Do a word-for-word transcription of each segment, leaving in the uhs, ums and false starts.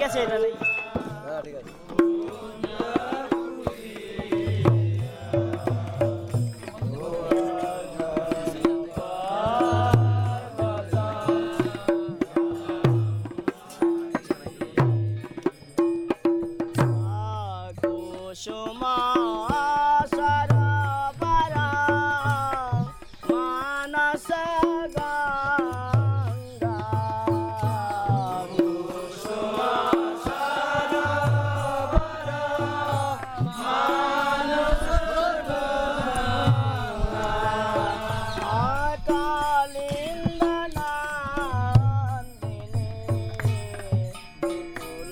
আছে এটা নেই। হ্যাঁ ঠিক আছে। কুসুমা সরোবর মানস গঙ্গা কুসুমা সরোবর মানস গঙ্গা কালিন্দ নন্দিনী বিপুল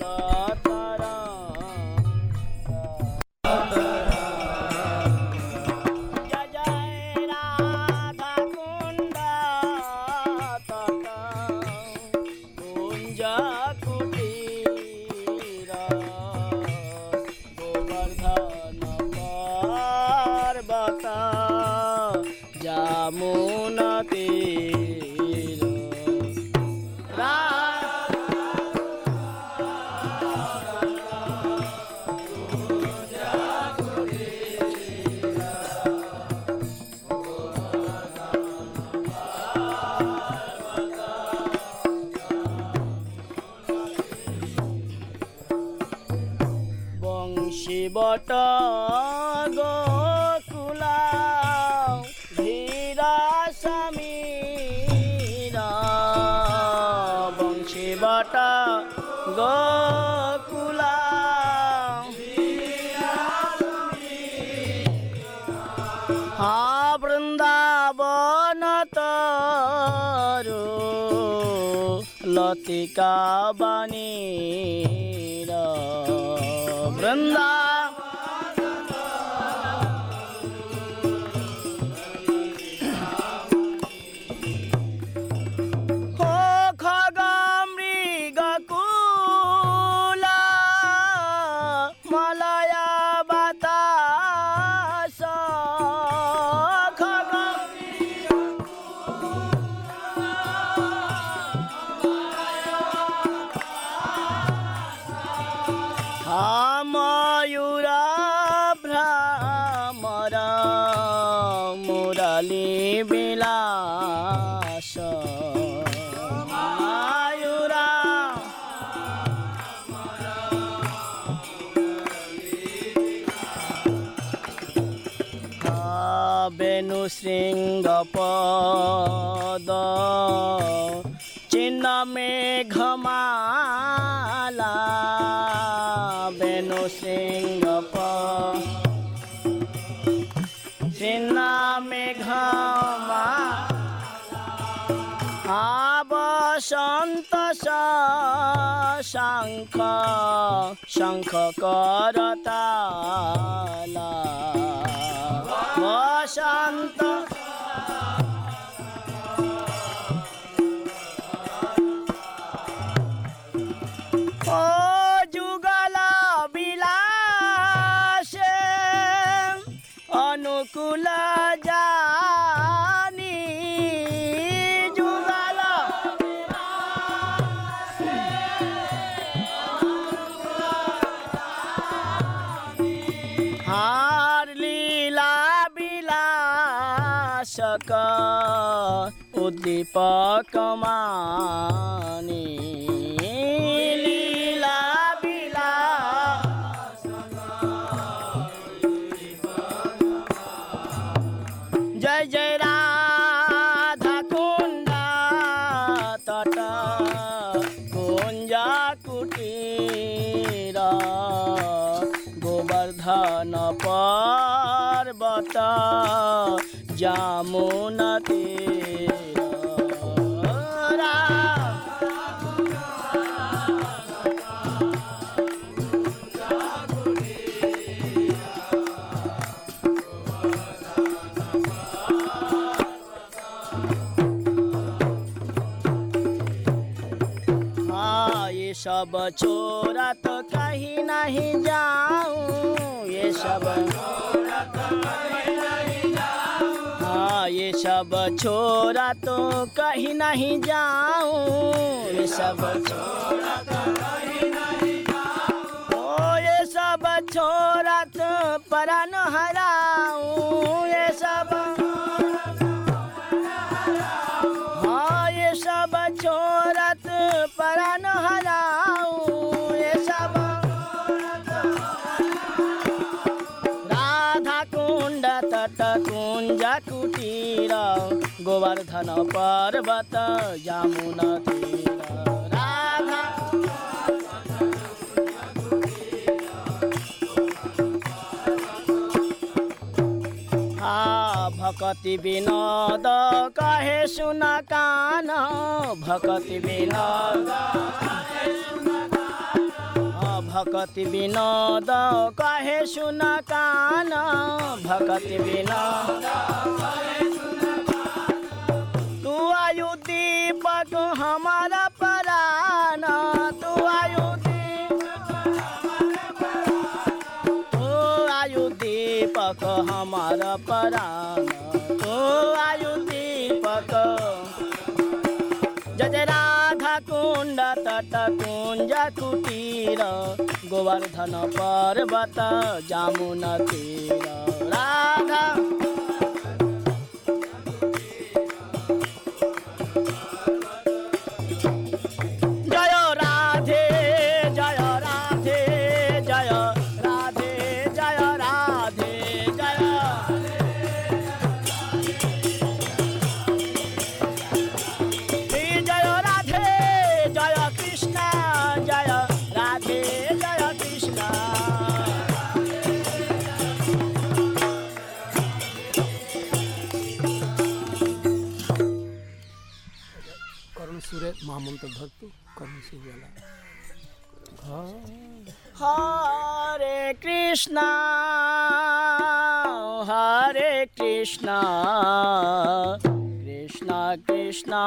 যমুনা তীর বংশী বট গোকুলা ধীরা সমীরা বংশী বট গোকুলা হা বৃন্দাবন তরু লতিকা বাণীর বৃন্দা ময়ূরা ভ্রমর মুরলী বিলাস ময়ূরা বেণু শৃঙ্গ পদ চিহ্ন মেঘমালা বেণু সিংহ চিহ্ন মেঘমা বসন্ত শঙ্খ শঙ্খ করতালা বসন্ত ও যুগল বিলাসে অনুকূল জানি যুগল হার লীলা বিলাসক উদ্দীপক মানি जय जय राधा कुंडा तट कुंजा कुटीर गोवर्धन पर्वत যমুনা তীর ये सब छोरा तो कहीं नहीं जाऊं, ये सब छोरा तो कहीं नहीं जाऊं। हाँ ये सब छोरा तो कहीं नहीं जाऊं, ये सब छोरा तो कहीं नहीं सब छोड़त परान हराऊं, ये सब हाँ ये सब छोड़त परान हराऊं, ये सब राधा कुंड तट कुंज कुटीर गोवर्धन पर्वत यमुना तीर राधा भक्ति विनोद कहे सुन कान, भक्ति विनोद भक्ति विनोद कहे सुन कान, भक्ति विनोद तू आयु दीपक हमारा परान, तू आयु दीपक हमारा परान, तो आयु दीपक जय राधा कुंड तट कुंज कुटीर गोवर्धन पर्वत यमुना तीर राधा महामंत्र भक्त कर्ण से बोला हरे कृष्णा हरे कृष्णा कृष्णा कृष्णा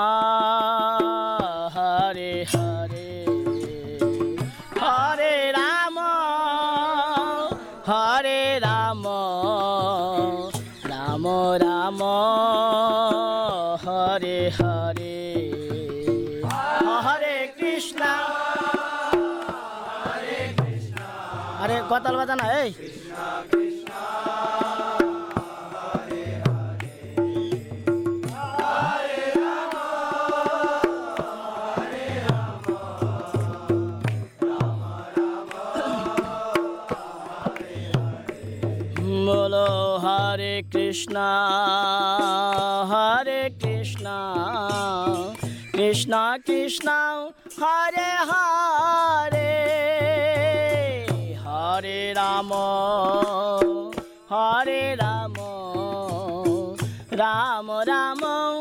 हरे हरे हरे राम हरे राम राम राम हरे हरे अरे कतल बजाना है बोलो हरे कृष्णा हरे कृष्णा कृष्णा कृष्णा हरे हरे हरे राम हरे राम राम राम